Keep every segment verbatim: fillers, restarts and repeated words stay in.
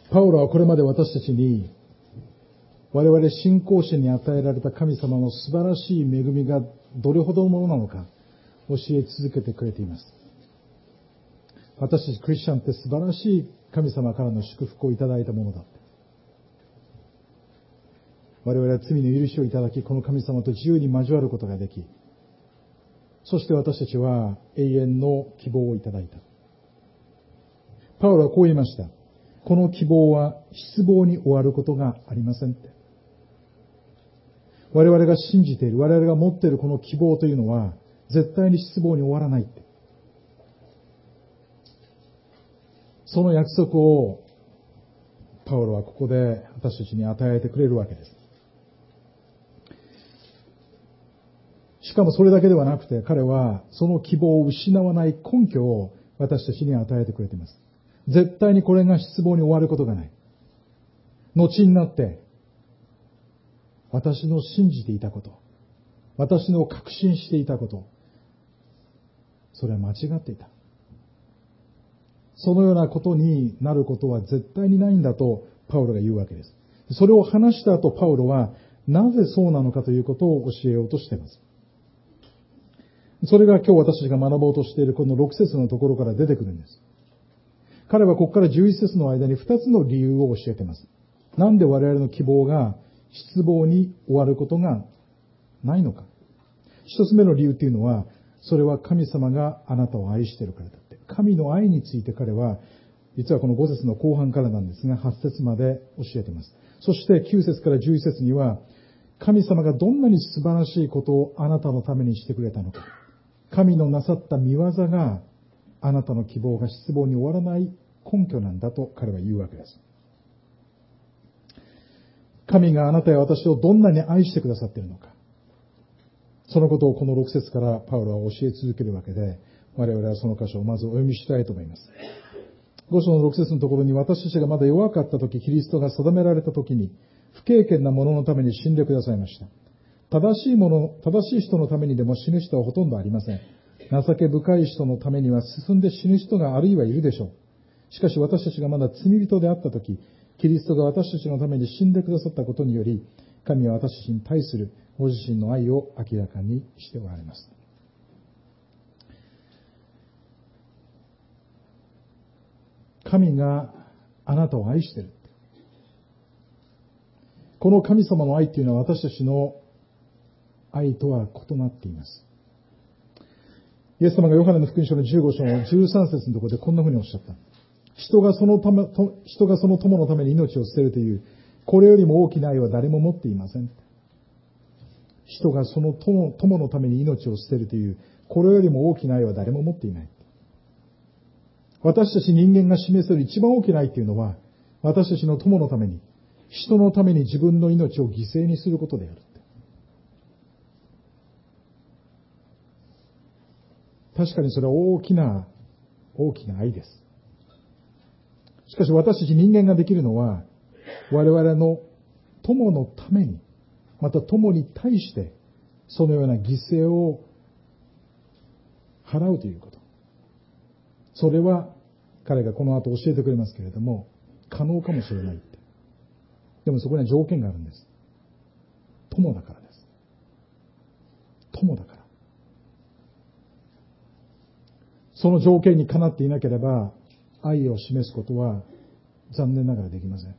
パウロはこれまで私たちに我々信仰者に与えられた神様の素晴らしい恵みがどれほどのものなのか教え続けてくれています。私たちクリスチャンって素晴らしい神様からの祝福をいただいたものだって。我々は罪の許しをいただき、この神様と自由に交わることができ、そして私たちは永遠の希望をいただいた。パウロはこう言いました。この希望は失望に終わることがありませんって。我々が信じている、我々が持っているこの希望というのは絶対に失望に終わらないって。その約束をパウロはここで私たちに与えてくれるわけです。しかもそれだけではなくて、彼はその希望を失わない根拠を私たちに与えてくれています。絶対にこれが失望に終わることがない。後になって私の信じていたこと、私の確信していたこと、それは間違っていた。そのようなことになることは絶対にないんだとパウロが言うわけです。それを話した後、パウロはなぜそうなのかということを教えようとしています。それが今日私たちが学ぼうとしているこのろく節のところから出てくるんです。彼はここからじゅういち節の間にふたつの理由を教えています。なんで我々の希望が失望に終わることがないのか。一つ目の理由っていうのは、それは神様があなたを愛しているからだって。神の愛について彼は、実はこのご節の後半からなんですが、はち節まで教えています。そしてきゅう節からじゅういち節には、神様がどんなに素晴らしいことをあなたのためにしてくれたのか。神のなさった見業があなたの希望が失望に終わらない根拠なんだと彼は言うわけです。神があなたや私をどんなに愛してくださっているのか。そのことをこのろく節からパウロは教え続けるわけで、我々はその箇所をまずお読みしたいと思います。ご章のろく節のところに、私たちがまだ弱かった時、キリストが定められた時に、不経験な者のために死んでくださいました。正しいもの、正しい人のためにでも死ぬ人はほとんどありません。情け深い人のためには進んで死ぬ人があるいはいるでしょう。しかし私たちがまだ罪人であったとき、キリストが私たちのために死んでくださったことにより、神は私たちに対するご自身の愛を明らかにしておられます。神があなたを愛している。この神様の愛というのは私たちの愛とは異なっています。イエス様がヨハネの福音書のじゅうご章のじゅうさん節のところでこんな風におっしゃった。人がそのため、人がその友のために命を捨てるという、これよりも大きな愛は誰も持っていません。人がその友、友のために命を捨てるという、これよりも大きな愛は誰も持っていない。私たち人間が示せる一番大きな愛というのは、私たちの友のために、人のために自分の命を犠牲にすることである。確かにそれは大きな、大きな愛です。しかし私たち人間ができるのは、我々の友のために、また友に対して、そのような犠牲を払うということ。それは、彼がこの後教えてくれますけれども、可能かもしれないって。でもそこには条件があるんです。友だからです。友だから。その条件にかなっていなければ、愛を示すことは残念ながらできません。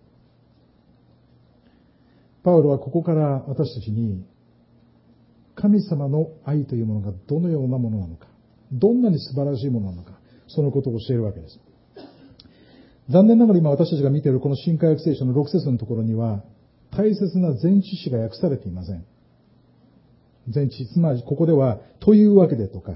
パウロはここから私たちに、神様の愛というものがどのようなものなのか、どんなに素晴らしいものなのか、そのことを教えるわけです。残念ながら今私たちが見ているこの新科学聖書のろく節のところには、大切な前置詞が訳されていません。前置詞、つまりここでは、というわけでとか、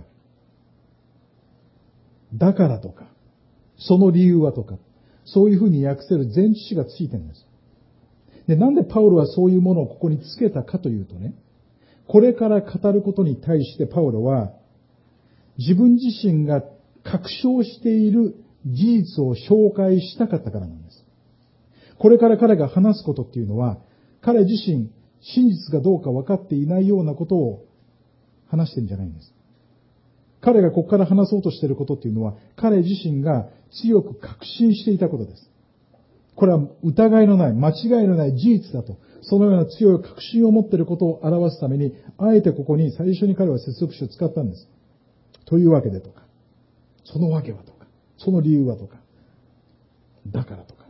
だからとか、その理由はとか、そういうふうに訳せる前置詞がついてるんです。で、なんでパウロはそういうものをここにつけたかというとね、これから語ることに対してパウロは、自分自身が確証している事実を紹介したかったからなんです。これから彼が話すことっていうのは、彼自身、真実かどうか分かっていないようなことを話してるんじゃないんです。彼がここから話そうとしていることっていうのは、彼自身が強く確信していたことです。 これは疑いのない、間違いのない事実だと、そのような強い確信を持っていることを表すために、あえてここに最初に彼は接続詞を使ったんです。というわけでとか、そのわけはとか、その理由はとか、だからとか。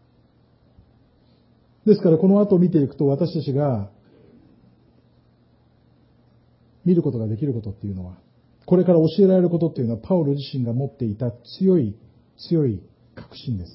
ですからこの後を見ていくと、私たちが見ることができることっていうのは、これから教えられることっていうのは、パウロ自身が持っていた強い、強い確信です。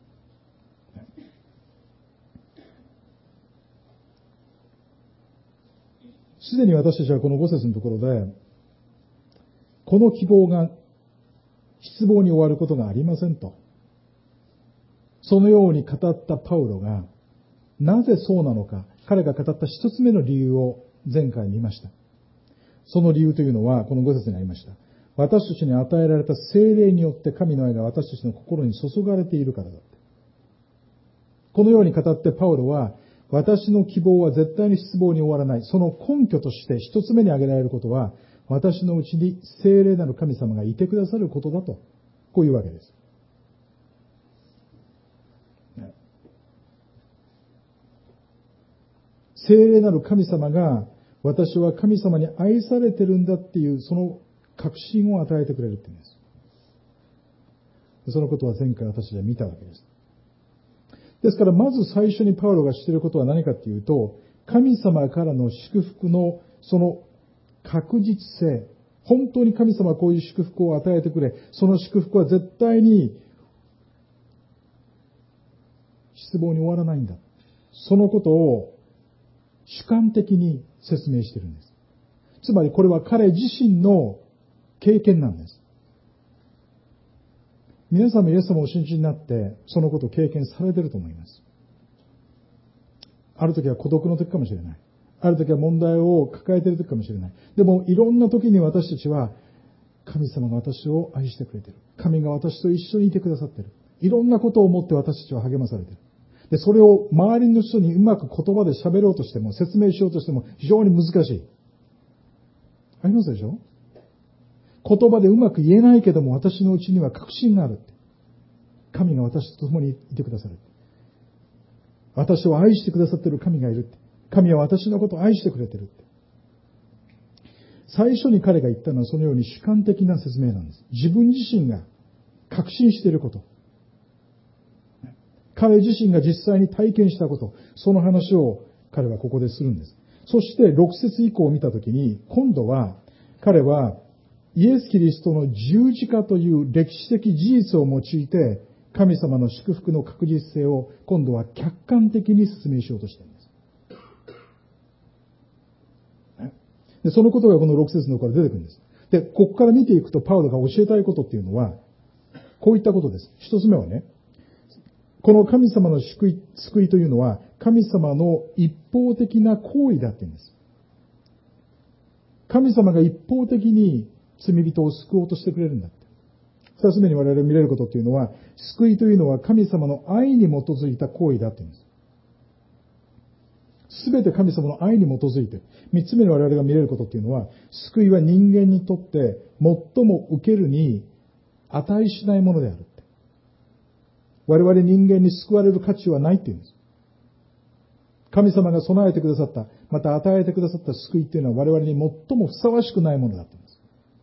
すでに私たちはこのご節のところで、この希望が失望に終わることがありませんと。そのように語ったパウロが、なぜそうなのか、彼が語った一つ目の理由を前回見ました。その理由というのは、このご節にありました。私たちに与えられた聖霊によって神の愛が私たちの心に注がれているからだって。このように語ってパウロは、私の希望は絶対に失望に終わらない。その根拠として一つ目に挙げられることは、私のうちに聖霊なる神様がいてくださることだと、こういうわけです。聖霊なる神様が、私は神様に愛されてるんだっていう、その確信を与えてくれるって言うんです。そのことは前回私たちは見たわけです。ですから、まず最初にパウロがしていることは何かっていうと、神様からの祝福のその確実性、本当に神様はこういう祝福を与えてくれ、その祝福は絶対に失望に終わらないんだ。そのことを主観的に説明しているんです。つまりこれは彼自身の経験なんです。皆さんもイエス様をお信じになってそのことを経験されていると思います。ある時は孤独の時かもしれない。ある時は問題を抱えている時かもしれない。でもいろんな時に私たちは神様が私を愛してくれている。神が私と一緒にいてくださっている。いろんなことを思って私たちは励まされている。で、それを周りの人にうまく言葉で喋ろうとしても、説明しようとしても非常に難しい。ありますでしょ？言葉でうまく言えないけども、私のうちには確信がある。神が私と共にいてくださる。私を愛してくださっている神がいる。神は私のことを愛してくれている。最初に彼が言ったのはそのように主観的な説明なんです。自分自身が確信していること。彼自身が実際に体験したこと、その話を彼はここでするんです。そしてろく節以降を見たときに、今度は彼はイエス・キリストの十字架という歴史的事実を用いて、神様の祝福の確実性を今度は客観的に説明しようとしているんです。で、そのことがこのろく節の方から出てくるんです。で、ここから見ていくとパウロが教えたいことっていうのは、こういったことです。一つ目はね、この神様の救い、救いというのは、神様の一方的な行為だって言うんです。神様が一方的に罪人を救おうとしてくれるんだって。二つ目に我々が見れることっていうのは、救いというのは神様の愛に基づいた行為だって言うんです。すべて神様の愛に基づいて。三つ目に我々が見れることっていうのは、救いは人間にとって最も受けるに値しないものである。我々人間に救われる価値はないって言うんです。神様が備えてくださった、また与えてくださった救いっていうのは我々に最もふさわしくないものだって言うんです。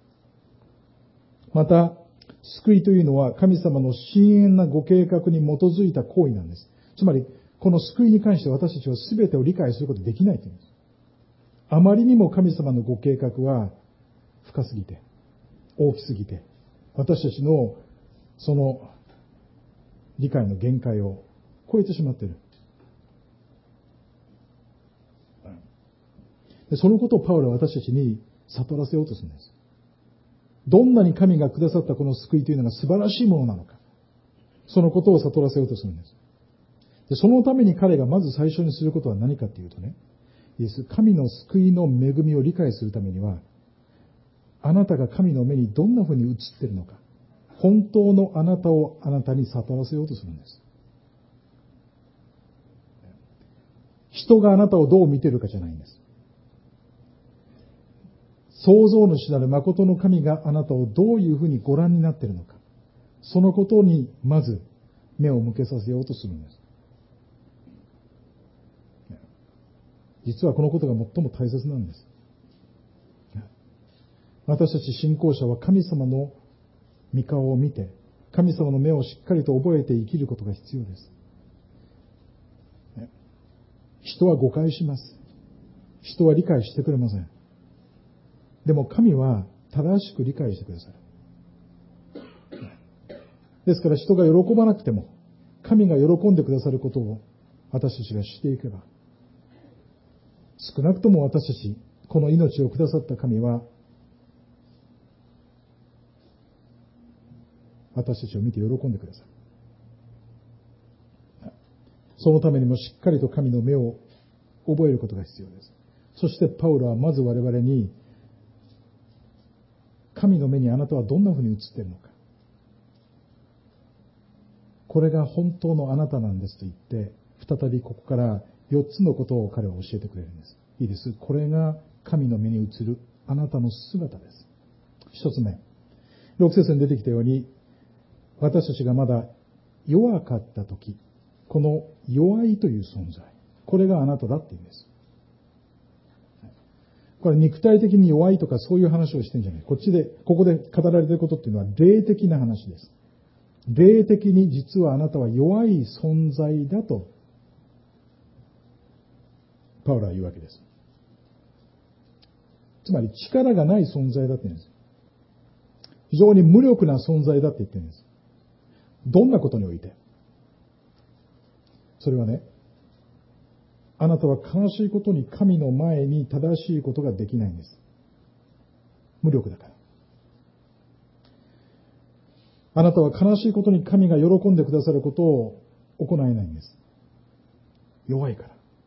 また、救いというのは神様の深遠なご計画に基づいた行為なんです。つまり、この救いに関して私たちは全てを理解することができないと言うんです。あまりにも神様のご計画は深すぎて、大きすぎて、私たちのその理解の限界を超えてしまっている。でそのことをパウロは私たちに悟らせようとするんです。どんなに神がくださったこの救いというのが素晴らしいものなのか。そのことを悟らせようとするんです。でそのために彼がまず最初にすることは何かというとね、イエス、神の救いの恵みを理解するためには、あなたが神の目にどんなふうに映っているのか。本当のあなたをあなたに悟らせようとするんです。人があなたをどう見ているかじゃないんです。創造主なる誠の神があなたをどういうふうにご覧になっているのか。そのことにまず目を向けさせようとするんです。実はこのことが最も大切なんです。私たち信仰者は神様の御顔を見て、神様の目をしっかりと覚えて生きることが必要です。人は誤解します。人は理解してくれません。でも神は正しく理解してくださる。ですから人が喜ばなくても、神が喜んでくださることを私たちがしていけば、少なくとも私たち、この命をくださった神は、私たちを見て喜んでくださる。そのためにもしっかりと神の目を覚えることが必要です。そしてパウロはまず我々に、神の目にあなたはどんなふうに映っているのか。これが本当のあなたなんですと言って、再びここからよっつのことを彼は教えてくれるんです。いいです。これが神の目に映るあなたの姿です。一つ目。ろく節に出てきたように、私たちがまだ弱かったとき、この弱いという存在、これがあなただって言うんです。これ肉体的に弱いとかそういう話をしてるんじゃない。こっちで、ここで語られていることっていうのは霊的な話です。霊的に実はあなたは弱い存在だと、パウロは言うわけです。つまり力がない存在だって言うんです。非常に無力な存在だって言ってるんです。どんなことにおいて？それはね、あなたは悲しいことに神の前に正しいことができないんです。無力だから。あなたは悲しいことに神が喜んでくださることを行えないんです。弱いから。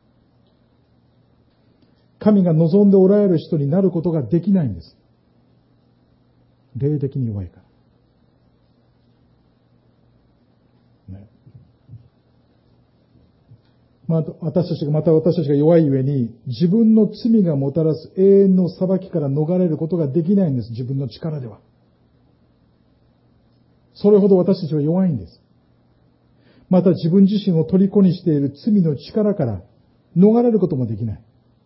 神が望んでおられる人になることができないんです。霊的に弱いから。ね。また私たちが、また私たちが弱いゆえに、自分の罪がもたらす永遠の裁きから逃れることができないんです。自分の力では。それほど私たちは弱いんです。また自分自身を虜にしている罪の力から逃れることもできない。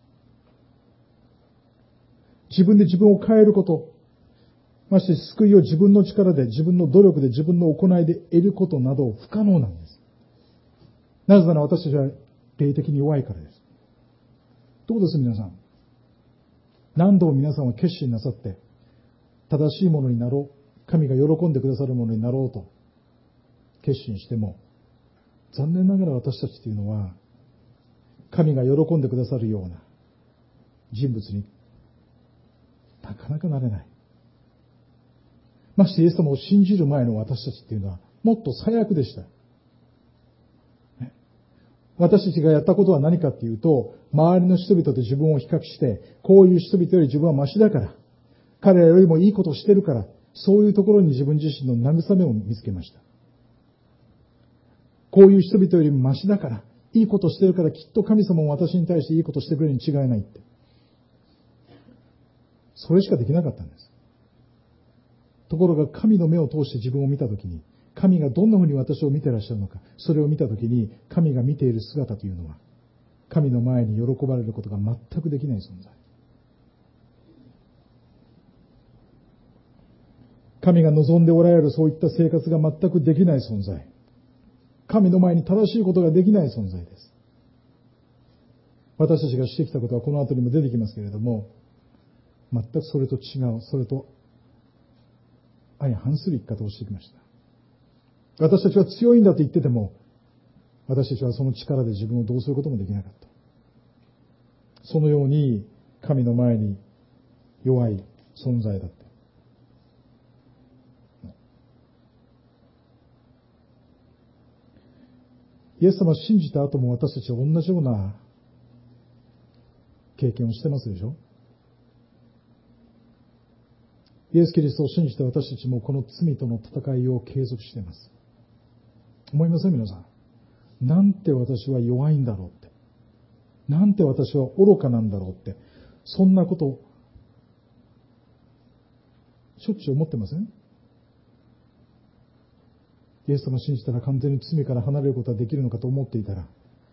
自分で自分を変えること、まして救いを自分の力で、自分の努力で、自分の行いで得ることなど不可能なんです。なぜなら私たちは霊的に弱いからです。どうです皆さん。何度も皆さんは決心なさって、正しいものになろう。神が喜んでくださるものになろうと決心しても、残念ながら私たちというのは、神が喜んでくださるような人物になかなかなれない。ましてイエス様を信じる前の私たちっていうのは、もっと最悪でした。私たちがやったことは何かっていうと、周りの人々と自分を比較して、こういう人々より自分はマシだから、彼らよりもいいことをしてるから、そういうところに自分自身の慰めを見つけました。こういう人々よりもマシだから、いいことしてるからきっと神様も私に対していいことしてくれるに違いないって。それしかできなかったんです。ところが神の目を通して自分を見たときに、神がどんなふうに私を見てらっしゃるのか、それを見たときに、神が見ている姿というのは、神の前に喜ばれることが全くできない存在。神が望んでおられるそういった生活が全くできない存在。神の前に正しいことができない存在です。私たちがしてきたことはこの後にも出てきますけれども、全くそれと違う、それと相反する生き方をしてきました。私たちは強いんだと言ってても、私たちはその力で自分をどうすることもできなかった。そのように神の前に弱い存在だった。イエス様を信じた後も私たちは同じような経験をしてますでしょ。イエス・キリストを信じて私たちもこの罪との戦いを継続しています。思いません皆さん。なんて私は弱いんだろうって。なんて私は愚かなんだろうって。そんなこと、しょっちゅう思ってません？ イエス様を信じたら完全に罪から離れることができるのかと思っていたら、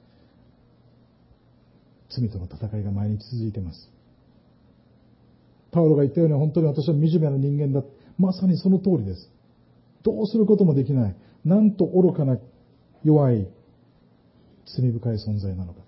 罪との戦いが毎日続いています。パウロが言ったように、本当に私は惨めな人間だ。まさにその通りです。どうすることもできない。なんと愚かな弱い罪深い存在なのかって。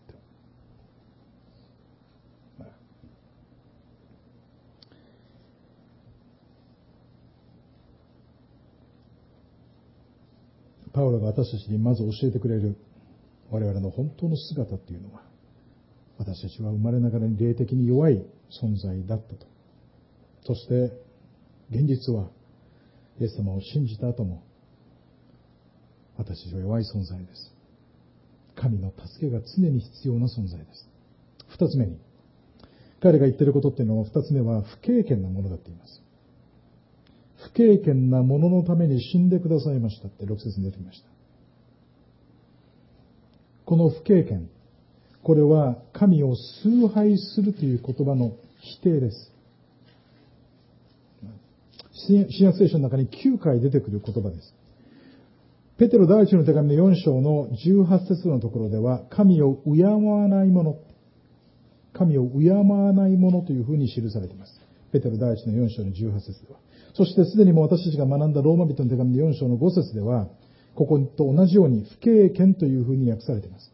パウロが私たちにまず教えてくれる我々の本当の姿っていうのは、私たちは生まれながらに霊的に弱い存在だったと。そして現実はイエス様を信じた後も私たちは弱い存在です。神の助けが常に必要な存在です。二つ目に、彼が言っていることっていうのは、二つ目は不経験なものだって言います。不経験なもののために死んでくださいましたってろく節に出てきました。この不経験、これは神を崇拝するという言葉の否定です。新約聖書の中にきゅうかい出てくる言葉です。ペテロ第一の手紙のよん章のじゅうはち節のところでは、神を敬わないもの、神を敬わないものというふうに記されています。ペテロ第一のよん章のじゅうはち節では。そしてすでにもう私たちが学んだローマ人の手紙のよん章のご節では、ここと同じように不経験というふうに訳されています。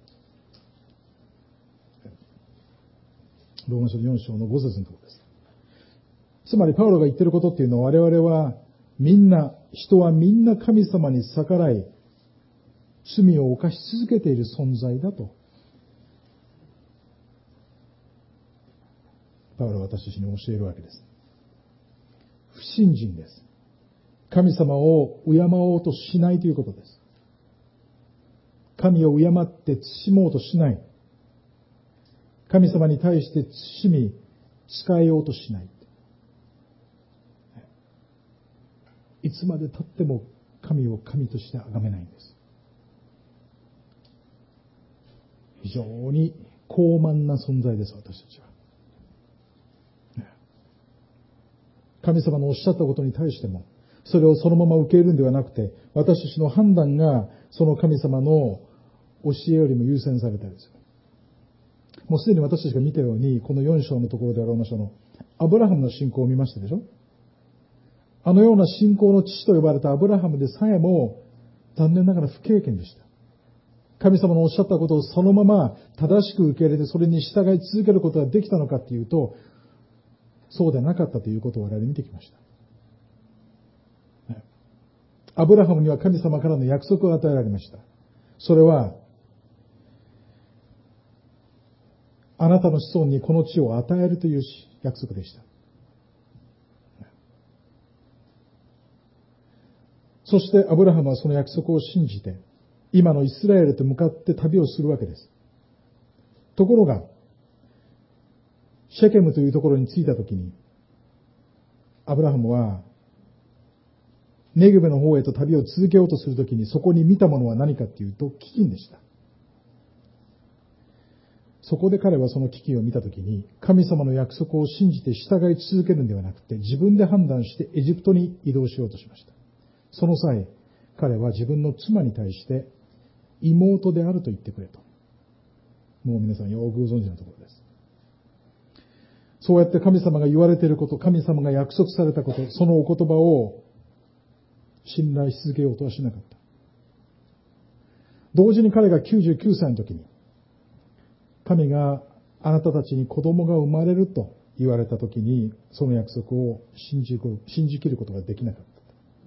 ローマ書のよん章のご節のところです。つまりパウロが言っていることっていうのは、我々はみんな、人はみんな神様に逆らい、罪を犯し続けている存在だと、パウロは私たちに教えるわけです。不信心です。神様を敬おうとしないということです。神を敬って慎もうとしない。神様に対して慎み、仕えようとしない。いつまで経っても神を神として崇めないんです。非常に高慢な存在です、私たちは。神様のおっしゃったことに対しても、それをそのまま受け入れるんではなくて、私たちの判断がその神様の教えよりも優先されたりする。もうすでに私たちが見たように、このよん章のところでローマ書のアブラハムの信仰を見ましたでしょ。あのような信仰の父と呼ばれたアブラハムでさえも残念ながら不経験でした。神様のおっしゃったことをそのまま正しく受け入れて、それに従い続けることができたのかっていうと、そうでなかったということを我々見てきました。アブラハムには神様からの約束が与えられました。それは、あなたの子孫にこの地を与えるという約束でした。そしてアブラハムはその約束を信じて、今のイスラエルと向かって旅をするわけです。ところが、シェケムというところに着いたときに、アブラハムは、ネゲブの方へと旅を続けようとするときに、そこに見たものは何かというと、飢饉でした。そこで彼はその飢饉を見たときに、神様の約束を信じて従い続けるんではなくて、自分で判断してエジプトに移動しようとしました。その際、彼は自分の妻に対して、妹であると言ってくれと。もう皆さんよくご存知のところです。そうやって神様が言われていること、神様が約束されたこと、そのお言葉を信頼し続けようとはしなかった。同時に彼がきゅうじゅうきゅうさいの時に、神があなたたちに子供が生まれると言われた時に、その約束を信じ、信じきることができなかった。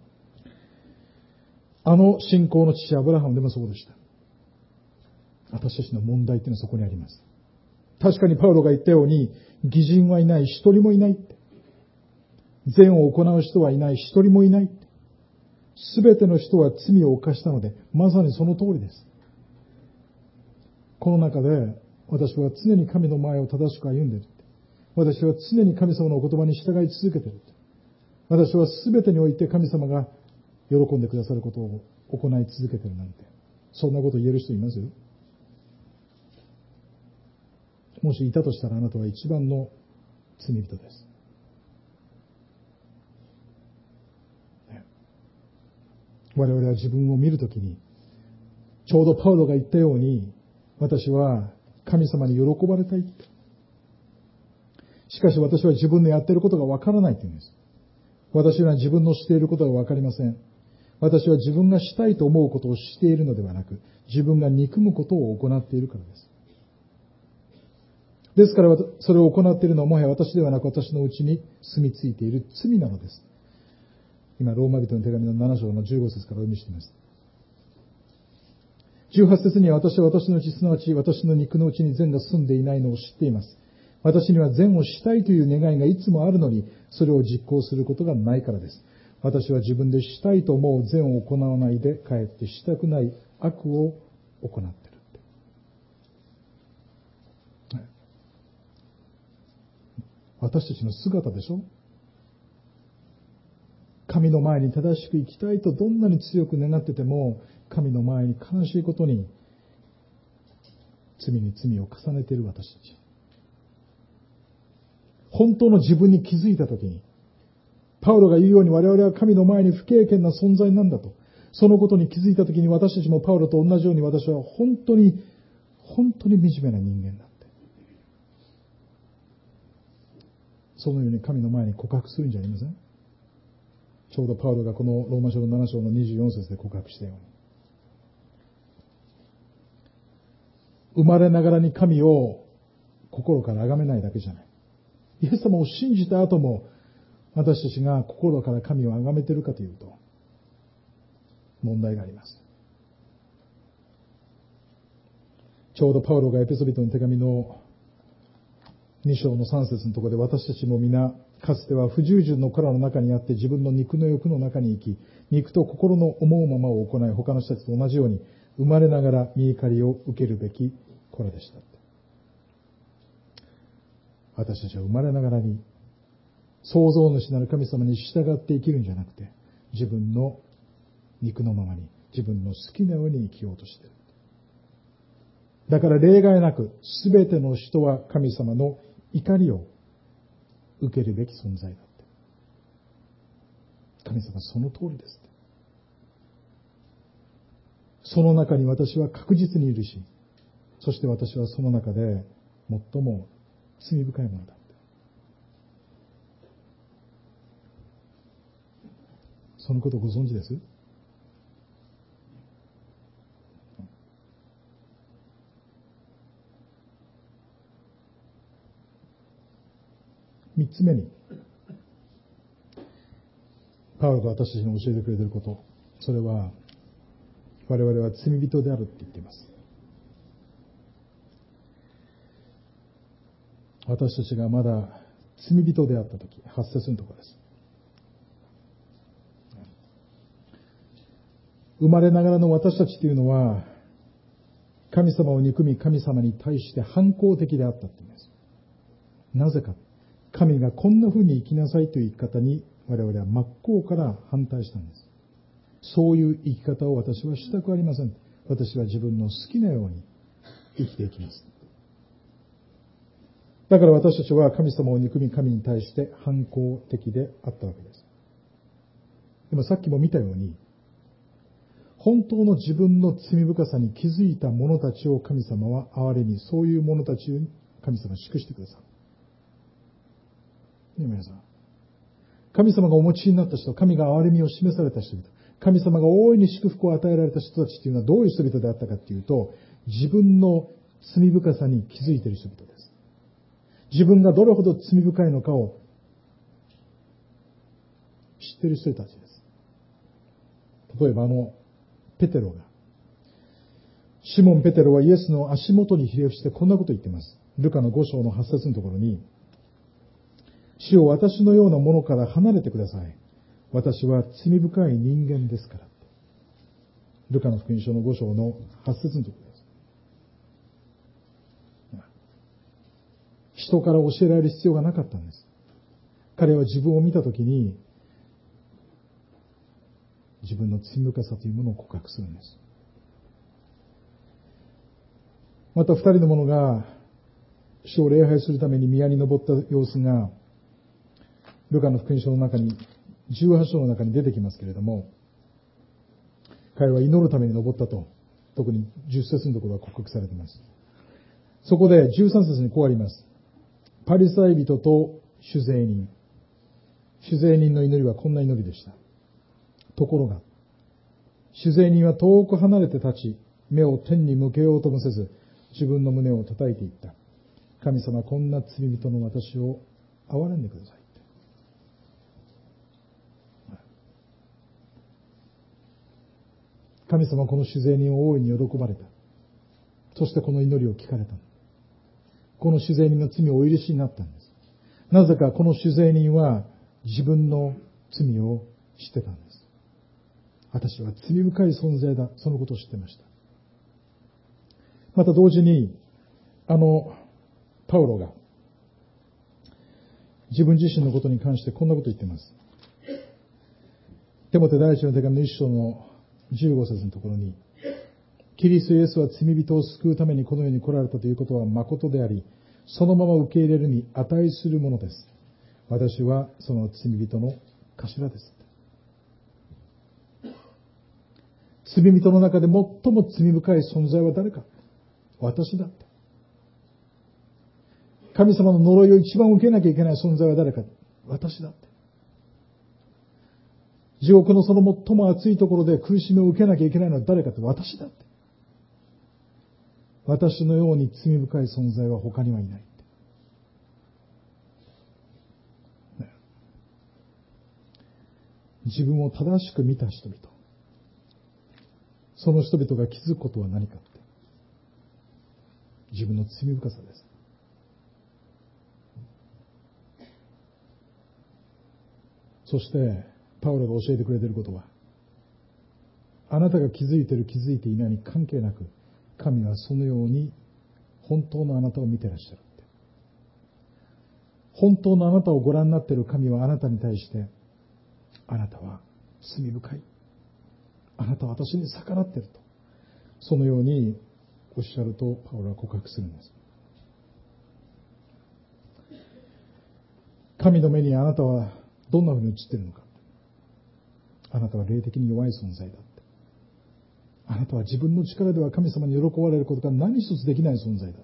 あの信仰の父アブラハムでもそうでした。私たちの問題っていうのはそこにあります。確かにパウロが言ったように、義人はいない、一人もいないって。善を行う人はいない、一人もいないって。すべての人は罪を犯したので、まさにその通りです。この中で、私は常に神の前を正しく歩んでいる。私は常に神様のお言葉に従い続けている。私はすべてにおいて神様が喜んでくださることを行い続けているなんて、そんなこと言える人います？もしいたとしたらあなたは一番の罪人です。 我々は自分を見るときに、ちょうどパウロが言ったように、私は神様に喜ばれたい。しかし私は自分のやっていることがわからないというんです。私は自分のしていることがわかりません。私は自分がしたいと思うことをしているのではなく、自分が憎むことを行っているからです。ですから、それを行っているのはもはや私ではなく、私のうちに住み着いている罪なのです。今、ローマ人の手紙のなな章のじゅうご節からお読みしています。じゅうはち節には、私は私のうち、すなわち私の肉のうちに善が住んでいないのを知っています。私には善をしたいという願いがいつもあるのに、それを実行することがないからです。私は自分でしたいと思う善を行わないで、かえってしたくない悪を行っている。私たちの姿でしょ。神の前に正しく生きたいとどんなに強く願ってても、神の前に悲しいことに罪に罪を重ねている私たち。本当の自分に気づいたときに、パウロが言うように我々は神の前に不経験な存在なんだと、そのことに気づいたときに、私たちもパウロと同じように、私は本当に本当に惨めな人間だって、そのように神の前に告白するんじゃありません？ちょうどパウロがこのローマ書のなな章のにじゅうよん節で告白したように、生まれながらに神を心から崇めないだけじゃない。イエス様を信じた後も私たちが心から神を崇めているかというと問題があります。ちょうどパウロがエペソビトの手紙のに章のさん節のところで、私たちも皆かつては不従順の殻の中にあって自分の肉の欲の中に生き、肉と心の思うままを行い、他の人たちと同じように生まれながら身怒りを受けるべき子らでした。私たちは生まれながらに創造主なる神様に従って生きるんじゃなくて、自分の肉のままに自分の好きなように生きようとしている。だから例外なく全ての人は神様の怒りを受けるべき存在だって。神様はその通りですって。その中に私は確実にいるし、そして私はその中で最も罪深いものだって。そのことをご存知です？三つ目に、パウロが私たちに教えてくれていること、それは、我々は罪人であるって言っています。私たちがまだ罪人であったとき、発生するところです。生まれながらの私たちというのは、神様を憎み、神様に対して反抗的であったって言うんです。なぜか。神がこんな風に生きなさいという生き方に我々は真っ向から反対したんです。そういう生き方を私はしたくありません。私は自分の好きなように生きていきます。だから私たちは神様を憎み、神に対して反抗的であったわけです。でもさっきも見たように、本当の自分の罪深さに気づいた者たちを神様は憐れみ、そういう者たちを神様は祝してくださる。ね、皆さん。神様がお持ちになった人、神が憐れみを示された人々、神様が大いに祝福を与えられた人たちというのはどういう人々であったかというと、自分の罪深さに気づいている人々です。自分がどれほど罪深いのかを知っている人たちです。例えばあの、ペテロが、シモン・ペテロはイエスの足元にひれ伏してこんなことを言っています。ルカのご章のはち節のところに、主よ、私のようなものから離れてください。私は罪深い人間ですから。ルカの福音書のご章のはち節のところです。人から教えられる必要がなかったんです。彼は自分を見たときに、自分の罪深さというものを告白するんです。また二人の者が主を礼拝するために宮に登った様子が、ルカの福音書の中に、じゅうはち章の中に出てきますけれども、 彼は祈るために登ったと、特にじゅっ節のところは告白されています。そこでじゅうさん節にこうあります。パリサイ人と主税人。主税人の祈りはこんな祈りでした。ところが、主税人は遠く離れて立ち、目を天に向けようともせず、自分の胸を叩いていった。神様、こんな罪人の私を憐れんでください。神様はこの主税人を大いに喜ばれた。そしてこの祈りを聞かれた。この主税人の罪をお許しになったんです。なぜかこの主税人は自分の罪を知ってたんです。私は罪深い存在だ。そのことを知ってました。また同時に、あの、パウロが自分自身のことに関してこんなことを言っています。テモテ第一の手紙の一章のじゅうご節のところに、キリストイエスは罪人を救うためにこの世に来られたということは誠であり、そのまま受け入れるに値するものです。私はその罪人の頭です。罪人の中で最も罪深い存在は誰か。私だって。神様の呪いを一番受けなきゃいけない存在は誰か。私だって。地獄のその最も熱いところで苦しみを受けなきゃいけないのは誰かって。私だって。私のように罪深い存在は他にはいない。ね、自分を正しく見た人々。その人々が気づくことは何かって。自分の罪深さです。そして、パウロが教えてくれていることは、あなたが気づいている気づいていないに関係なく、神はそのように本当のあなたを見てらっしゃるって。本当のあなたをご覧になっている神はあなたに対して、あなたは罪深い。あなたは私に逆らっていると。そのようにおっしゃるとパウロは告白するんです。神の目にあなたはどんなふうに映っているのか。あなたは霊的に弱い存在だって。あなたは自分の力では神様に喜ばれることが何一つできない存在だって。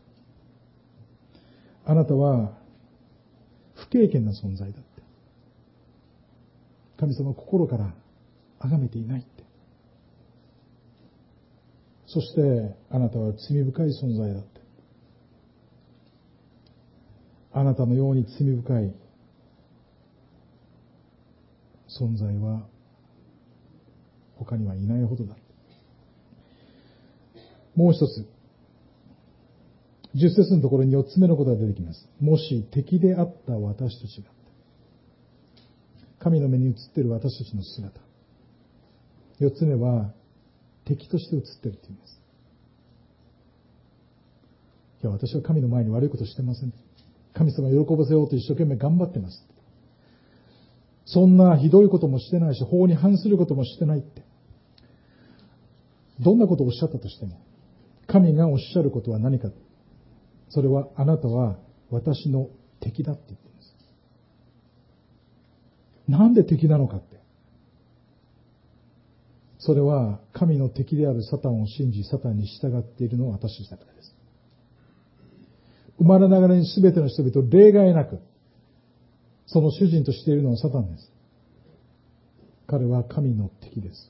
あなたは不経験な存在だって。神様を心から崇めていないって。そしてあなたは罪深い存在だって。あなたのように罪深い存在は他にはいないほどだ。もう一つ、十節のところに四つ目のことが出てきます。もし敵であった私たちが、神の目に映っている私たちの姿。四つ目は敵として映っていると言います。いや、私は神の前に悪いことしてません。神様を喜ばせようと一生懸命頑張ってます。そんなひどいこともしてないし、法に反することもしてないって。どんなことをおっしゃったとしても、神がおっしゃることは何か。それはあなたは私の敵だって言っています。なんで敵なのかって。それは神の敵であるサタンを信じ、サタンに従っているのは私たちだからです。生まれながらに全ての人々例外なく、その主人としているのはサタンです。彼は神の敵です。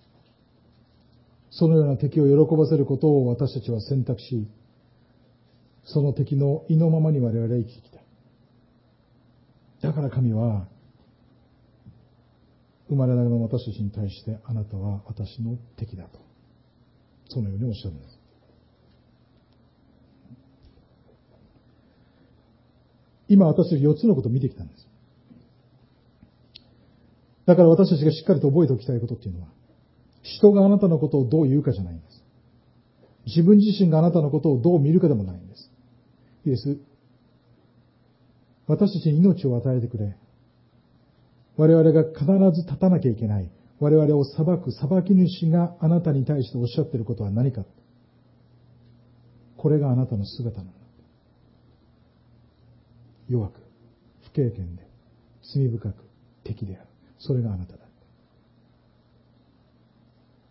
そのような敵を喜ばせることを私たちは選択し、その敵の意のままに我々は生きてきた。だから神は、生まれながらの私たちに対して、あなたは私の敵だと。そのようにおっしゃるんです。今私たち四つのことを見てきたんです。だから私たちがしっかりと覚えておきたいことっていうのは、人があなたのことをどう言うかじゃないんです。自分自身があなたのことをどう見るかでもないんです。イエス、私たちに命を与えてくれ。我々が必ず立たなきゃいけない。我々を裁く裁き主があなたに対しておっしゃっていることは何か。これがあなたの姿なの。弱く、不経験で、罪深く、敵である。それがあなただ。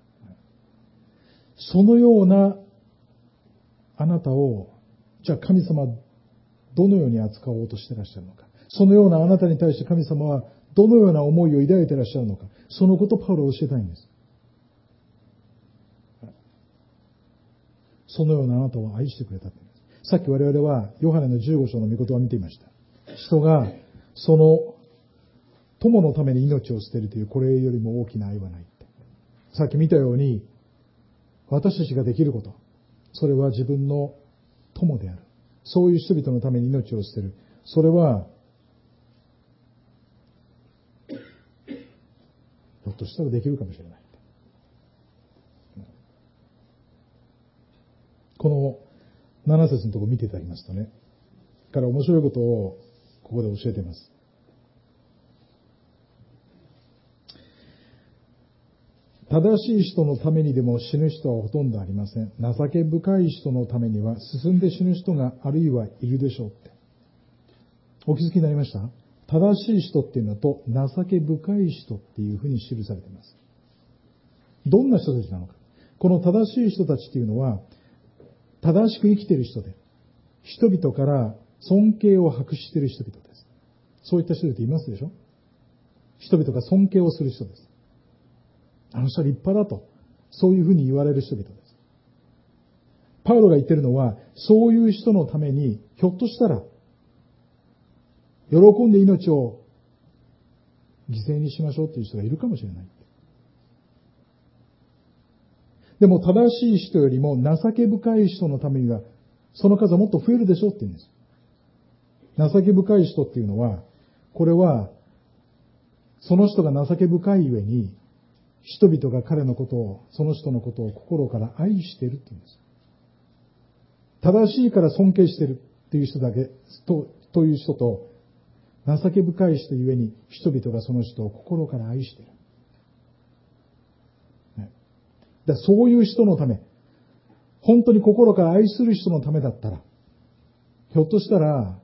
そのようなあなたを、じゃあ神様はどのように扱おうとしていらっしゃるのか。そのようなあなたに対して神様はどのような思いを抱いていらっしゃるのか。そのことをパウロは教えたいんです。そのようなあなたを愛してくれたというんです。さっき我々はヨハネのじゅうご章の御言葉を見ていました。人がその友のために命を捨てるというこれよりも大きな愛はないって。さっき見たように私たちができること、それは自分の友である。そういう人々のために命を捨てる。それはひょっとしたらできるかもしれない。このなな節のところを見ていただきますとね、から面白いことをここで教えています。正しい人のためにでも死ぬ人はほとんどありません。情け深い人のためには進んで死ぬ人があるいはいるでしょうって。お気づきになりました？正しい人っていうのと情け深い人っていうふうに記されています。どんな人たちなのか。この正しい人たちっていうのは正しく生きている人で、人々から尊敬を博している人々です。そういった人々いますでしょ？人々が尊敬をする人です。あの人は立派だと、そういうふうに言われる人々です。パウロが言っているのは、そういう人のために、ひょっとしたら、喜んで命を犠牲にしましょうという人がいるかもしれない。でも正しい人よりも情け深い人のためには、その数はもっと増えるでしょうって言うんです。情け深い人っていうのは、これは、その人が情け深いゆえに、人々が彼のことを、その人のことを心から愛しているって言うんです。正しいから尊敬しているという人だけ、と、という人と、情け深い人ゆえに人々がその人を心から愛している。ね、だそういう人のため、本当に心から愛する人のためだったら、ひょっとしたら、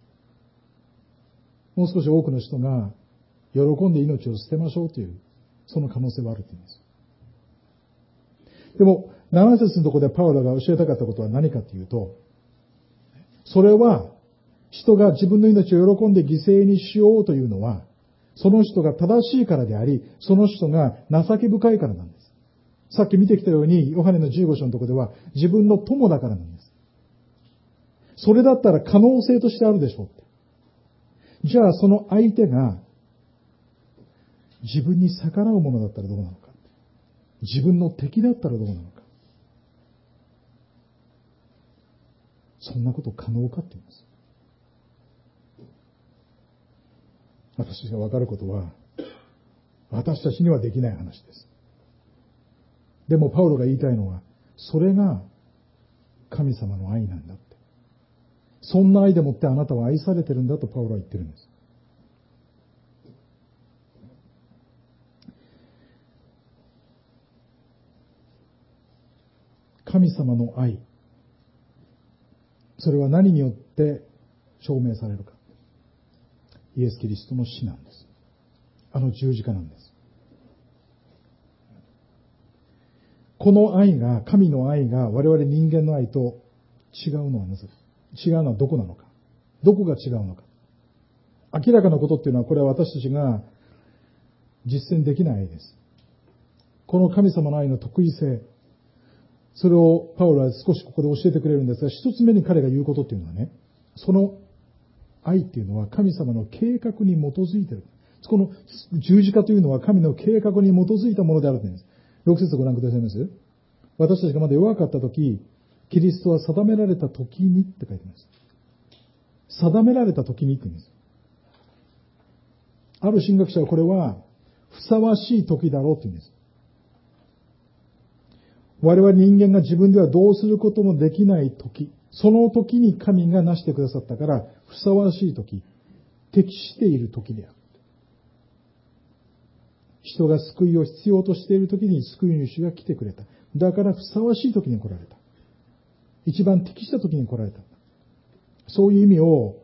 もう少し多くの人が喜んで命を捨てましょうという、その可能性はあると言うんです。でも、なな節のところでパウロが教えたかったことは何かというと、それは、人が自分の命を喜んで犠牲にしようというのは、その人が正しいからであり、その人が情け深いからなんです。さっき見てきたように、ヨハネのじゅうご章のところでは、自分の友だからなんです。それだったら可能性としてあるでしょうって。じゃあ、その相手が、自分に逆らうものだったらどうなのか。自分の敵だったらどうなのか。そんなこと可能かって言います。私が分かることは、私たちにはできない話です。でもパウロが言いたいのは、それが神様の愛なんだって。そんな愛でもってあなたは愛されてるんだとパウロは言ってるんです。神様の愛。それは何によって証明されるか。イエス・キリストの死なんです。あの十字架なんです。この愛が、神の愛が我々人間の愛と違うのはなぜ？違うのはどこなのか？どこが違うのか？明らかなことっていうのはこれは私たちが実践できない愛です。この神様の愛の特異性、それをパウロは少しここで教えてくれるんですが、一つ目に彼が言うことっていうのはね、その愛っていうのは神様の計画に基づいている。この十字架というのは神の計画に基づいたものであるというんです。ろく節ご覧くださいます。私たちがまだ弱かったとき、キリストは定められた時にって書いてます。定められた時にって言うんです。ある神学者はこれはふさわしい時だろうって言うんです。我々人間が自分ではどうすることもできない時、その時に神がなしてくださったから、ふさわしい時、適している時である。人が救いを必要としている時に救い主が来てくれた。だからふさわしい時に来られた。一番適した時に来られた。そういう意味を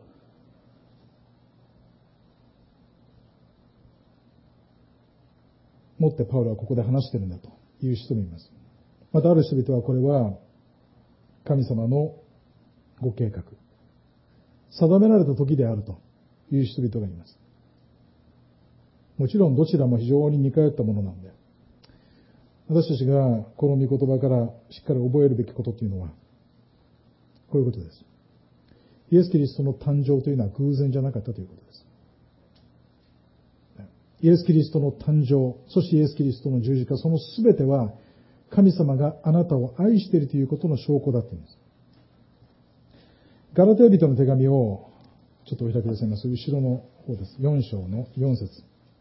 持ってパウロはここで話してるんだという人もいます。 またある人々はこれは神様のご計画、定められた時であるという人々がいます。もちろんどちらも非常に似通ったものなんで、私たちがこの御言葉からしっかり覚えるべきことというのは、こういうことです。イエス・キリストの誕生というのは偶然じゃなかったということです。イエス・キリストの誕生、そしてイエス・キリストの十字架、そのすべては神様があなたを愛しているということの証拠だっていうんです。ガラテヤ人の手紙をちょっとお開きくださいます。後ろの方です。よん章のよん節。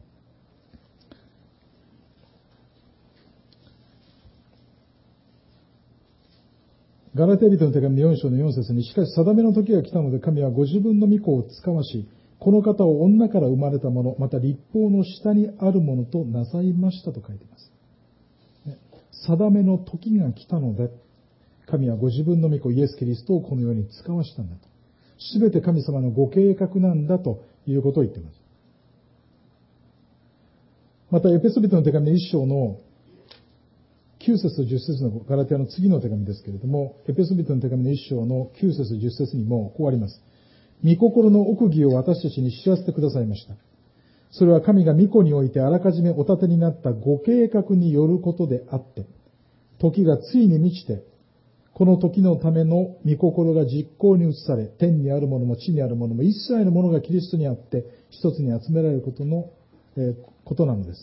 ガラテヤ人の手紙よん章のよん節に、しかし定めの時が来たので神はご自分の御子を使わし、この方を女から生まれたもの、また立法の下にあるものとなさいましたと書いています。定めの時が来たので、神はご自分の御子イエス・キリストをこの世に使わしたんだと。すべて神様のご計画なんだということを言っています。またエペソビトの手紙の一章のきゅう節とじゅっ節のガラテヤの次の手紙ですけれども、エペソビトの手紙の一章のきゅう節じゅっ節にもこうあります。御心の奥義を私たちに知らせてくださいました。それは神が御子においてあらかじめお立てになったご計画によることであって、時がついに満ちて、この時のための御心が実行に移され、天にあるものも地にあるものも一切のものがキリストにあって一つに集められることの、えー、ことなのです。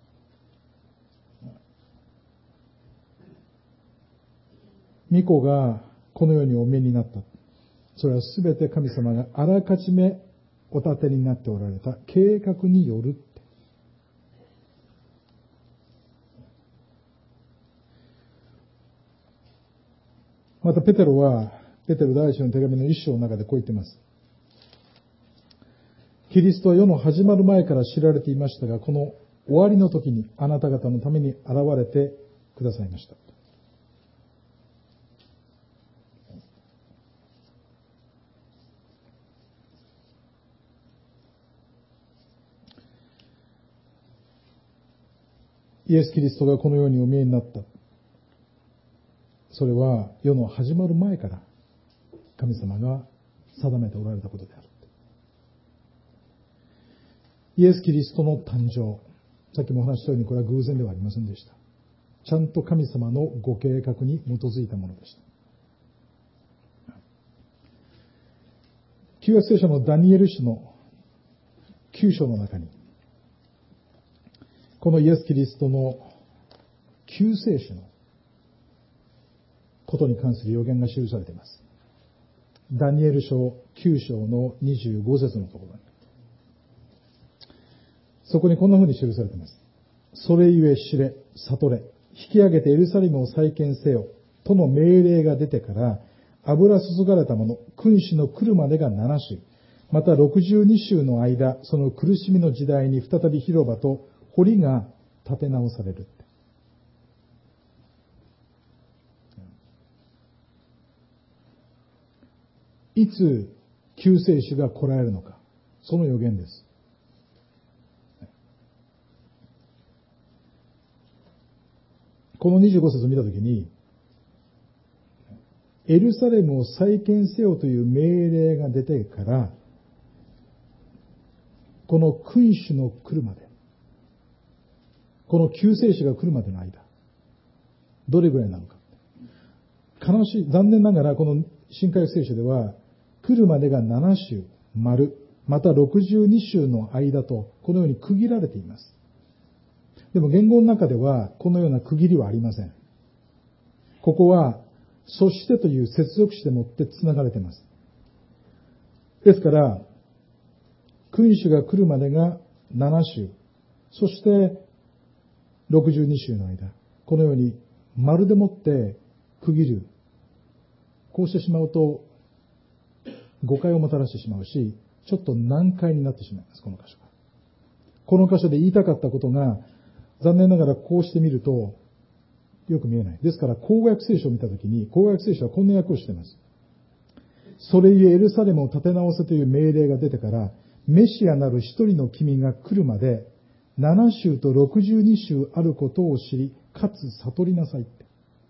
御子がこの世にお目になった。それはすべて神様があらかじめお立てになっておられた計画によるって。またペテロは、ペテロ第一の手紙の一章の中でこう言っています。キリストは世の始まる前から知られていましたが、この終わりの時にあなた方のために現れてくださいました。イエス・キリストがこの世にお見えになった。それは世の始まる前から神様が定めておられたことである。イエス・キリストの誕生。さっきもお話したようにこれは偶然ではありませんでした。ちゃんと神様のご計画に基づいたものでした。旧約聖書のダニエル書のきゅう章の中に、このイエス・キリストの救世主のことに関する予言が記されています。ダニエル書きゅう章のにじゅうご節のところに。そこにこんな風に記されています。それゆえ知れ、悟れ、引き上げてエルサレムを再建せよ、との命令が出てから、油注がれたもの、君主の来るまでがなな週、またろくじゅうに週の間、その苦しみの時代に再び広場と堀が建て直される。いつ救世主が来られるのか、その予言です。このにじゅうご節を見たときに、エルサレムを再建せよという命令が出てから、この君主の来るまで、この救世主が来るまでの間、どれぐらいなのか。悲しい、残念ながらこの新約聖書では、来るまでがなな週、丸、またろくじゅうに週の間と、このように区切られています。でも言語の中では、このような区切りはありません。ここは、そしてという接続詞でもって繋がれています。ですから、君主が来るまでがなな週、そしてろくじゅうに週の間、このように丸でもって区切る。こうしてしまうと誤解をもたらしてしまうし、ちょっと難解になってしまいます、この箇所が。この箇所で言いたかったことが、残念ながらこうしてみると、よく見えない。ですから、口語訳聖書を見たときに、口語訳聖書はこんな訳をしています。それゆえエルサレムを建て直せという命令が出てから、メシアなる一人の君が来るまで、なな週とろくじゅうに週あることを知り、かつ悟りなさいって。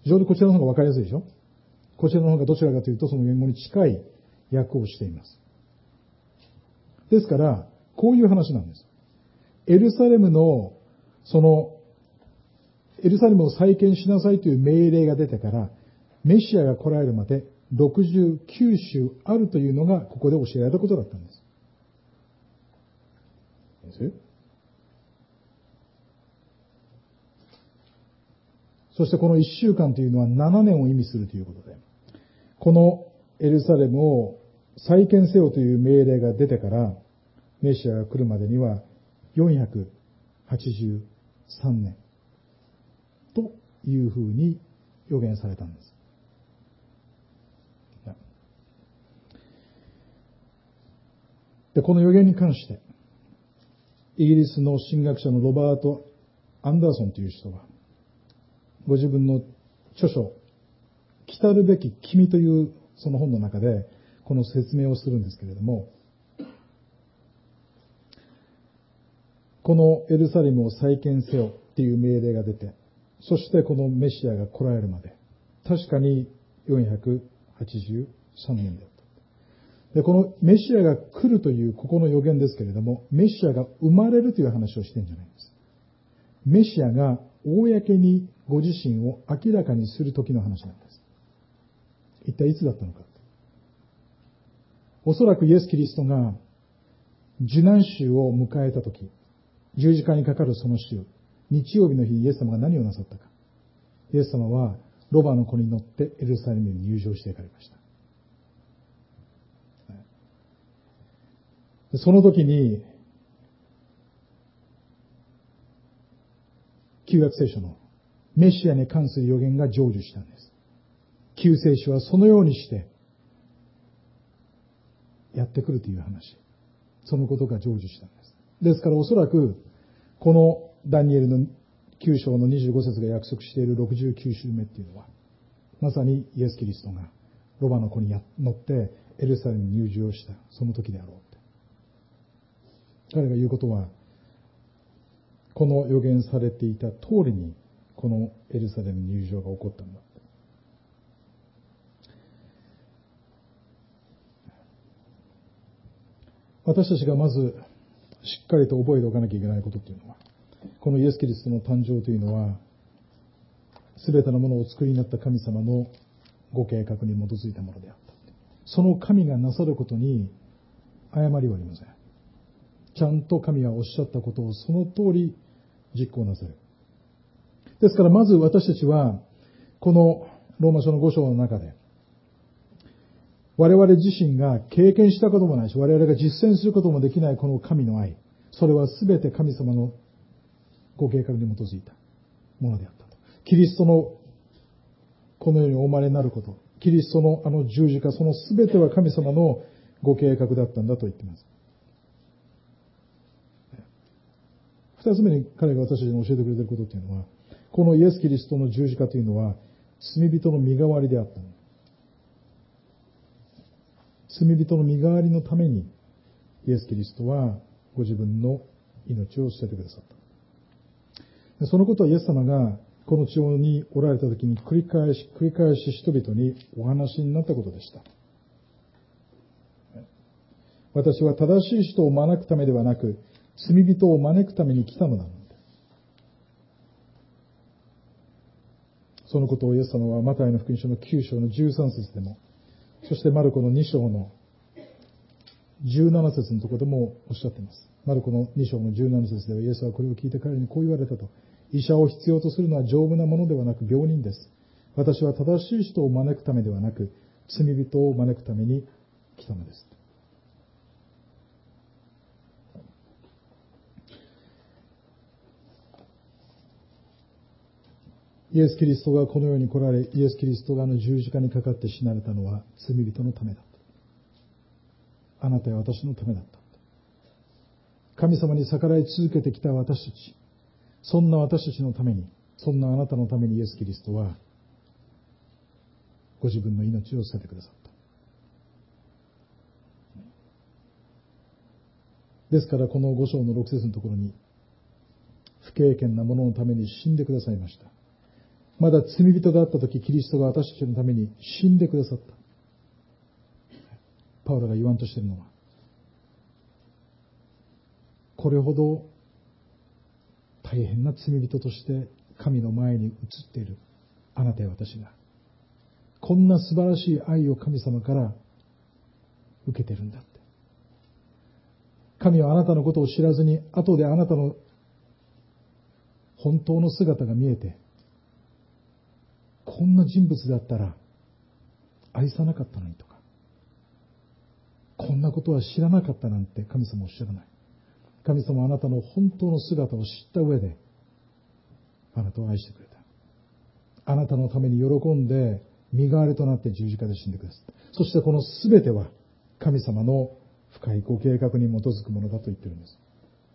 非常にこちらの方が分かりやすいでしょ。こちらの方がどちらかというとその言語に近い訳をしています。ですから、こういう話なんです。エルサレムの、その、エルサレムを再建しなさいという命令が出てから、メシアが来られるまでろくじゅうきゅう週あるというのがここで教えられたことだったんです。そしてこのいっしゅうかんというのはななねんを意味するということで、このエルサレムを再建せよという命令が出てから、メシアが来るまでにはよんひゃくはちじゅうさんねんというふうに予言されたんです。で、この予言に関して、イギリスの神学者のロバート・アンダーソンという人は、ご自分の著書、来るべき君というその本の中で、この説明をするんですけれども、このエルサレムを再建せよっていう命令が出て、そしてこのメシアが来られるまで、確かによんひゃくはちじゅうさんねんであった。で、このメシアが来るというここの予言ですけれども、メシアが生まれるという話をしてるんじゃないんです。メシアが公にご自身を明らかにする時の話なんです。一体いつだったのか。おそらくイエス・キリストが受難週を迎えた時、十字架にかかるその週、日曜日の日にイエス様が何をなさったか。イエス様はロバの子に乗ってエルサレムに入場していかれました。その時に、旧約聖書のメシアに関する予言が成就したんです。救世主はそのようにしてやってくるという話。そのことが成就したんです。ですからおそらく、このダニエルのきゅう章のにじゅうご節が約束しているろくじゅうきゅう週目っていうのは、まさにイエス・キリストがロバの子に乗ってエルサレムに入場したその時であろうって。彼が言うことは、この予言されていた通りにこのエルサレム入場が起こったんだ。私たちがまずしっかりと覚えておかなきゃいけないことというのは、このイエス・キリストの誕生というのは、すべてのものをお作りになった神様のご計画に基づいたものであった。その神がなさることに誤りはありません。ちゃんと神がおっしゃったことをその通り実行なさる。ですからまず私たちは、このローマ書のご章の中で、我々自身が経験したこともないし、我々が実践することもできないこの神の愛、それはすべて神様のご計画に基づいたものであったと。キリストのこの世にお生まれになること、キリストのあの十字架、そのすべては神様のご計画だったんだと言っています。二つ目に彼が私たちに教えてくれていることというのは、このイエス・キリストの十字架というのは罪人の身代わりであった。罪人の身代わりのためにイエス・キリストはご自分の命を捨ててくださった。そのことはイエス様がこの地上におられた時に繰り返し繰り返し人々にお話になったことでした。私は正しい人を招くためではなく、罪人を招くために来たのだ。そのことをイエス様はマタイの福音書のきゅう章のじゅうさん節でも、そしてマルコのに章のじゅうなな節のところでもおっしゃっています。マルコのに章のじゅうなな節ではイエスはこれを聞いて彼にこう言われたと。医者を必要とするのは丈夫なものではなく病人です。私は正しい人を招くためではなく、罪人を招くために来たのです。イエス・キリストがこの世に来られ、イエス・キリストがあの十字架にかかって死なれたのは罪人のためだった。あなたや私のためだった。神様に逆らい続けてきた私たち、そんな私たちのために、そんなあなたのためにイエス・キリストはご自分の命を捨ててくださった。ですからこのご章のろく節のところに、不経験な者のために死んでくださいました。 まだ罪人であったとき、キリストが私たちのために死んでくださった。パウロが言わんとしているのは、これほど大変な罪人として神の前に移っているあなたや私が、こんな素晴らしい愛を神様から受けているんだって。神はあなたのことを知らずに、後であなたの本当の姿が見えて、こんな人物だったら愛さなかったのにとか、こんなことは知らなかったなんて神様はおっしゃらない。神様はあなたの本当の姿を知った上で、あなたを愛してくれた。あなたのために喜んで、身代わりとなって十字架で死んでくださった。そしてこのすべては、神様の深いご計画に基づくものだと言っているんです。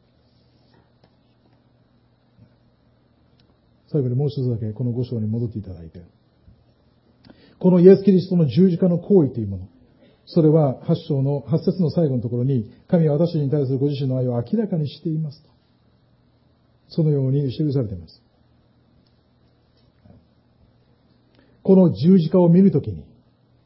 最後にもう一つだけこの五章に戻っていただいて、このイエス・キリストの十字架の行為というもの、それは八章の八節の最後のところに、神は私に対するご自身の愛を明らかにしていますと、そのように記されています。この十字架を見るときに、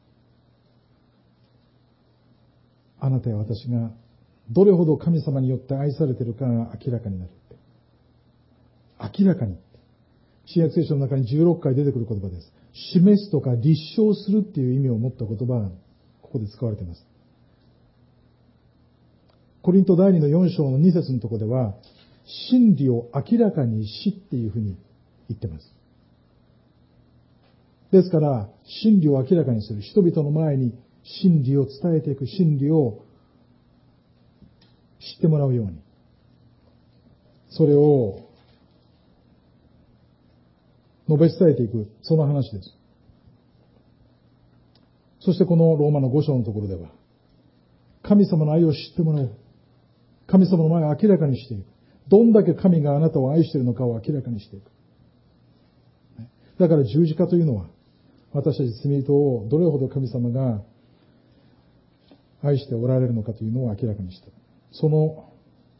あなたや私がどれほど神様によって愛されているかが明らかになる。明らかに。新約聖書の中にじゅうろっかい出てくる言葉です。示すとか立証するっていう意味を持った言葉がここで使われています。コリント第二のよん章のに節のところでは、真理を明らかにしっていうふうに言っています。ですから、真理を明らかにする。人々の前に真理を伝えていく。真理を知ってもらうように。それを述べ伝えていく。その話です。そしてこのローマのご章のところでは、神様の愛を知ってもらう。神様の前を明らかにしていく。どんだけ神があなたを愛しているのかを明らかにしていく。だから十字架というのは、私たち罪人をどれほど神様が愛しておられるのかというのを明らかにした。その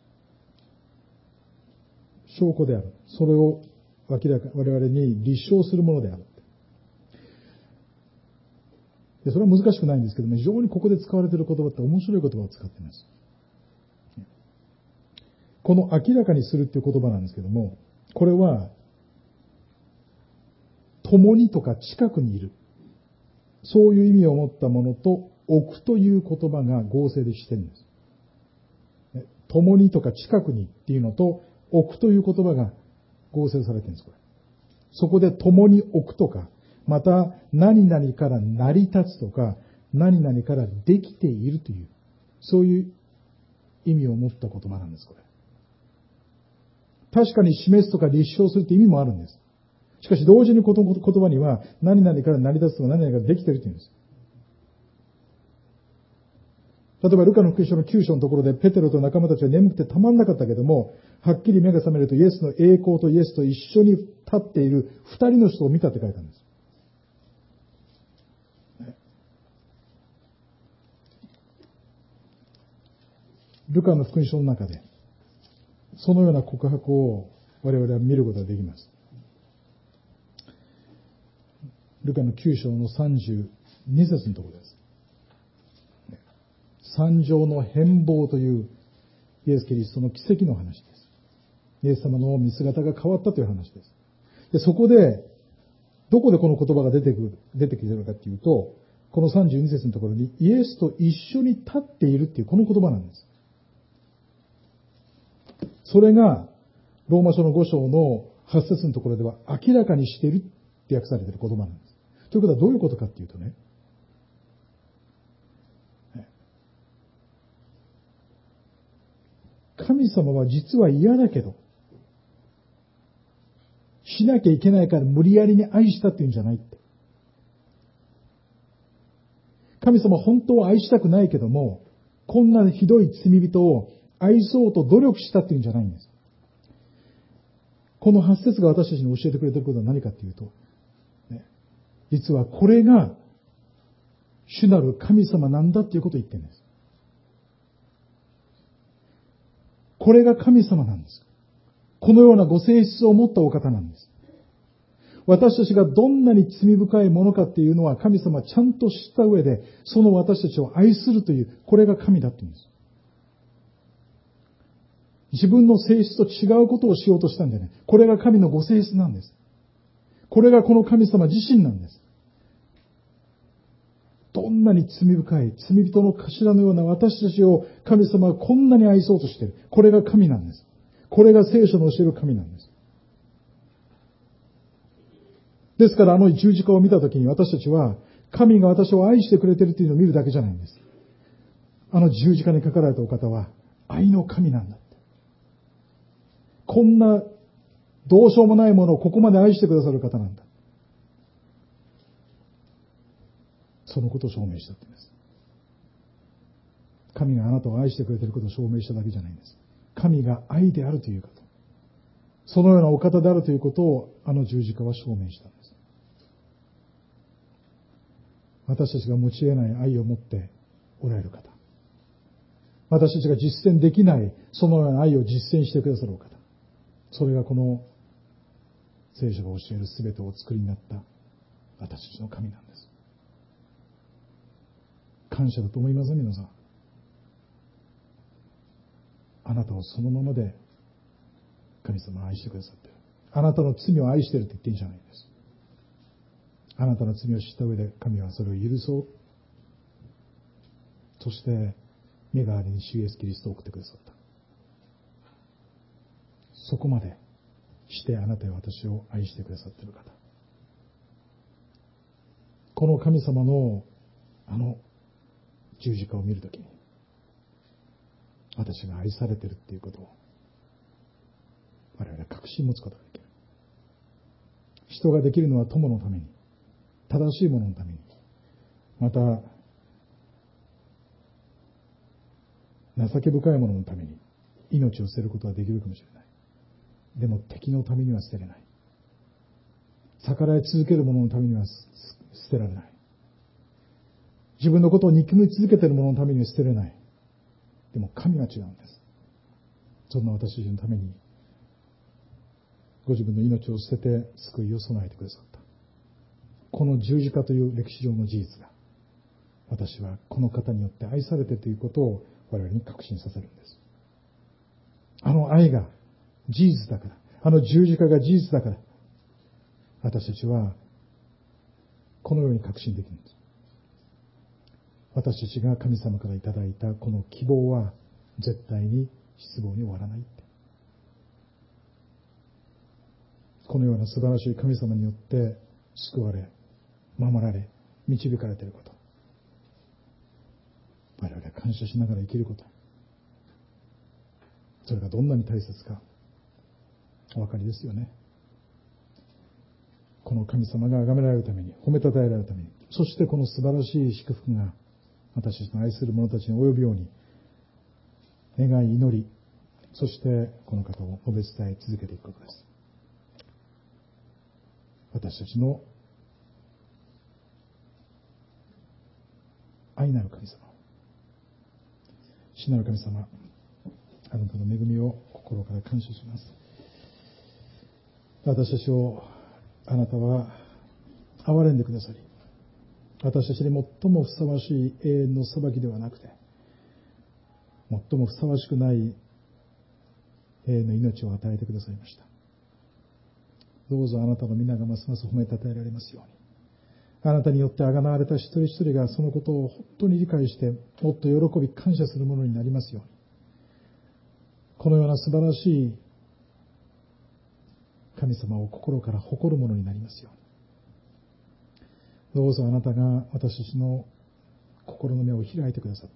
証拠である。それを明らか、我々に立証するものである。でそれは難しくないんですけども、非常にここで使われている言葉って面白い言葉を使っています。この明らかにするっていう言葉なんですけども、これは共にとか近くにいる、そういう意味を持ったものと置くという言葉が合成でしてるんです。共にとか近くにっていうのと置くという言葉が合成されてるんです、これ。そこで共に置くとか、また何々から成り立つとか、何々からできているという、そういう意味を持った言葉なんです、これ。確かに示すとか立証するという意味もあるんです。しかし同時にこの言葉には何々から成り立つとか何々からできているというんです。例えばルカの福音書のきゅう章のところでペテロと仲間たちは眠くてたまんなかったけども、はっきり目が覚めるとイエスの栄光とイエスと一緒に立っている二人の人を見たって書いたんです。ルカの福音書の中でそのような告白を我々は見ることができます。ルカのきゅう章のさんじゅうに節のところです。三条の変貌というイエス・キリストの奇跡の話です。イエス様の見姿が変わったという話です。で、そこで、どこでこの言葉が出てくる、出てきているかというと、このさんじゅうに節のところにイエスと一緒に立っているっていうこの言葉なんです。それが、ローマ書のご章のはち節のところでは明らかにしているって訳されている言葉なんです。ということはどういうことかっていうとね、神様は実は嫌だけど、しなきゃいけないから無理やりに愛したっていうんじゃないって。神様は本当は愛したくないけども、こんなひどい罪人を愛そうと努力したっていうんじゃないんです。このはち節が私たちに教えてくれていることは何かっていうと、ね、実はこれが主なる神様なんだっていうことを言ってるんです。これが神様なんです。このようなご性質を持ったお方なんです。 私たちがどんなに罪深いものかっていうのは神様はちゃんと知った上で、その私たちを愛するという、これが神だって言うんです。自分の性質と違うことをしようとしたんじゃない。これが神のご性質なんです。これがこの神様自身なんです。どんなに罪深い、罪人の頭のような私たちを神様はこんなに愛そうとしている。これが神なんです。これが聖書の教える神なんです。ですからあの十字架を見たときに私たちは、神が私を愛してくれているというのを見るだけじゃないんです。あの十字架にかかられたお方は愛の神なんだ。こんなどうしようもないものをここまで愛してくださる方なんだ。そのことを証明したって言うんです。神があなたを愛してくれていることを証明しただけじゃないんです。神が愛であるということ。そのようなお方であるということをあの十字架は証明したんです。私たちが持ち得ない愛を持っておられる方。私たちが実践できないそのような愛を実践してくださるお方。それがこの聖書が教えるすべてをお作りになった私たちの神なんです。感謝だと思いません皆さん。あなたをそのままで神様は愛してくださっている。あなたの罪を愛していると言っていいんじゃないんです。あなたの罪を知った上で神はそれを許そう。そして身代わりに主イエスキリストを送ってくださった。そこまでしてあなたや私を愛してくださっている方。この神様のあの十字架を見るときに私が愛されているっていうことを我々は確信持つことができる。人ができるのは友のために、正しいもののために、また情け深いもののために命を捨てることはできるかもしれない。でも敵のためには捨てれない。逆らい続けるもののためには捨てられない。自分のことを憎み続けているもののためには捨てれない。でも神は違うんです。そんな私たちのためにご自分の命を捨てて救いを備えてくださった。この十字架という歴史上の事実が私はこの方によって愛されているということを我々に確信させるんです。あの愛が事実だから、あの十字架が事実だから、私たちはこのように確信できるんです。私たちが神様からいただいたこの希望は絶対に失望に終わらないって。このような素晴らしい神様によって救われ、守られ、導かれていること。我々は感謝しながら生きること。それがどんなに大切かお分かりですよね。この神様が崇められるために、褒めたたえられるために、そしてこの素晴らしい祝福が私たちの愛する者たちに及ぶように願い祈り、そしてこの方を述べ伝え続けていくことです。私たちの愛なる神様、主なる神様、あなたの恵みを心から感謝します。私たちをあなたは憐れんでくださり、私たちに最もふさわしい永遠の裁きではなくて、最もふさわしくない永遠の命を与えてくださいました。どうぞあなたの皆がますます褒めたたえられますように、あなたによって贖われた一人一人がそのことを本当に理解して、もっと喜び感謝するものになりますように、このような素晴らしい神様を心から誇るものになりますように、どうぞあなたが私たちの心の目を開いてくださって、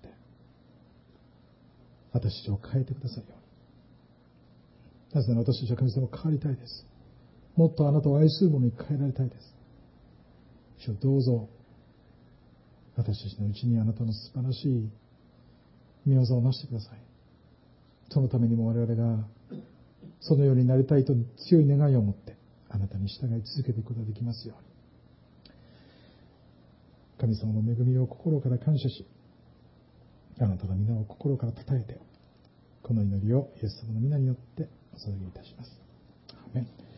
私たちを変えてくださるように。なぜなら私たちは神様を変わりたいです。もっとあなたを愛するものに変えられたいです。主よ、どうぞ私たちのうちにあなたの素晴らしい御業をなしてください。そのためにも我々がそのようになりたいと強い願いを持ってあなたに従い続けていくことができますように。神様の恵みを心から感謝し、あなたの皆を心から称えて、この祈りをイエス様の皆によってお捧げいたします。アーメン。